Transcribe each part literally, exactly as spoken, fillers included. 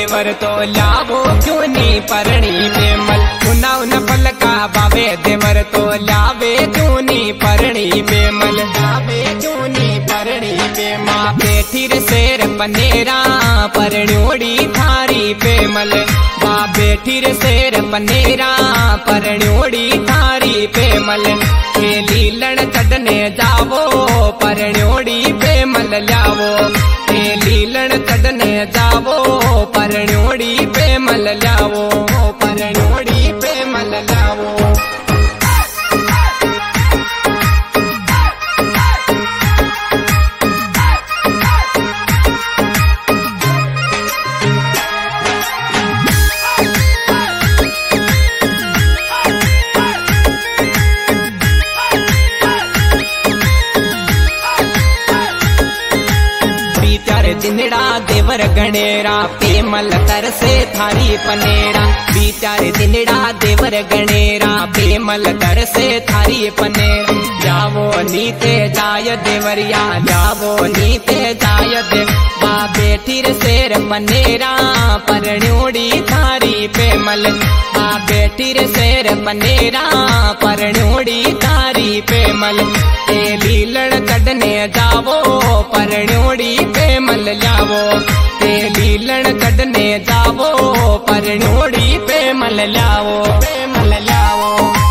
देवर तो लावो क्यों नी परणी बेमल। उना उन पलका बावे देवर तो लावे क्यों नी परणी बेमल। लावे क्यों नी परणी बेमा बैठी रे शेर पनेरा परण्योड़ी थारी बेमल। बा बैठी रे शेर पनेरा परण्योड़ी थारी बेमल। खेली लड़ चढ़ने जावो परण्योड़ी बेमल लावो। खेली लड़ चढ़ने जावो परण्योड़ी बेमल लावो। परण्योड़ी बेमल लावो। दिनड़ा देवर गणेरा बेमल तरसे थारी पनेरा। बीचार दिनड़ा देवर गणेरा बेमल तरसे थारी पनेरा। जावो नीते जाय देवरिया जावो नीते जाय दे। बा बैठी रे शेर पनेरा परण्योड़ी थारी बेमल। बा बैठी रे शेर पनेरा परण्योड़ी थारी बेमल। तेली लड़ चढ़ने जावो परण्योड़ी बेमल लावो। तेली लड़ चढ़ने जावो परण्योड़ी बेमल लावो। बेमल लावो।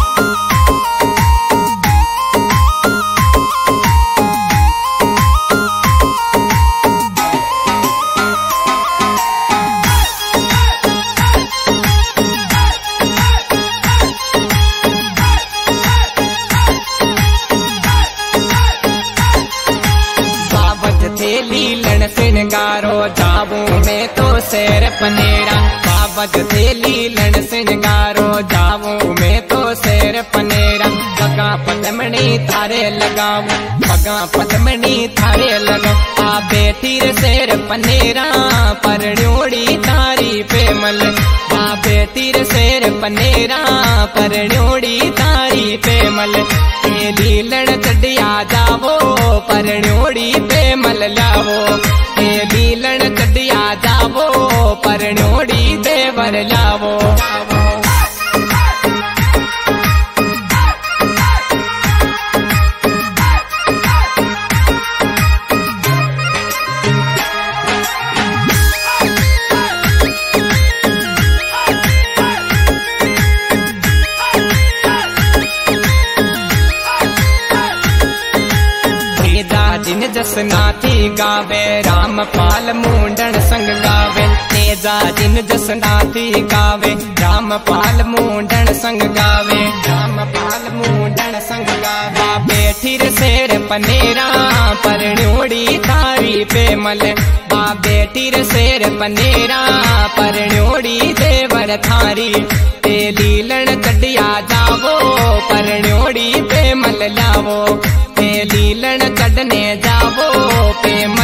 लीलन सिंगारो जाऊं मैं तो शेर पनेरा। बाबत थे लीलन सिंगारो जाऊं मैं तो शेर पनेरा। पगा पदमणी थारे लगाऊं पगा पदमणी थारे लगाऊं। आ बैठी रे शेर पनेरा परण्योड़ी थारी बेमल। आ बैठी रे शेर पनेरा परण्योड़ी थारी बेमल। लीलन चढ़िया जावो परण्योड़ी बेमल लावो। लीलन चढ़िया जावो परण्योड़ी देवर लावो। जिन जसनाथी गावे रामपाल मुंडन संग गावे। तेजा जिन जसनाथी गावे रामपाल मुंडन संग गावे। रामपाल मुंडन संग गावे। बैठी रे शेर पनेरा परण्योड़ी थारी बेमल। बा बैठी रे शेर पनेरा परण्योड़ी देवर थारी। तेली लड़ चढ़िया जावो परण्योड़ी बेमल लावो। लीलन चढ़ने जावो पे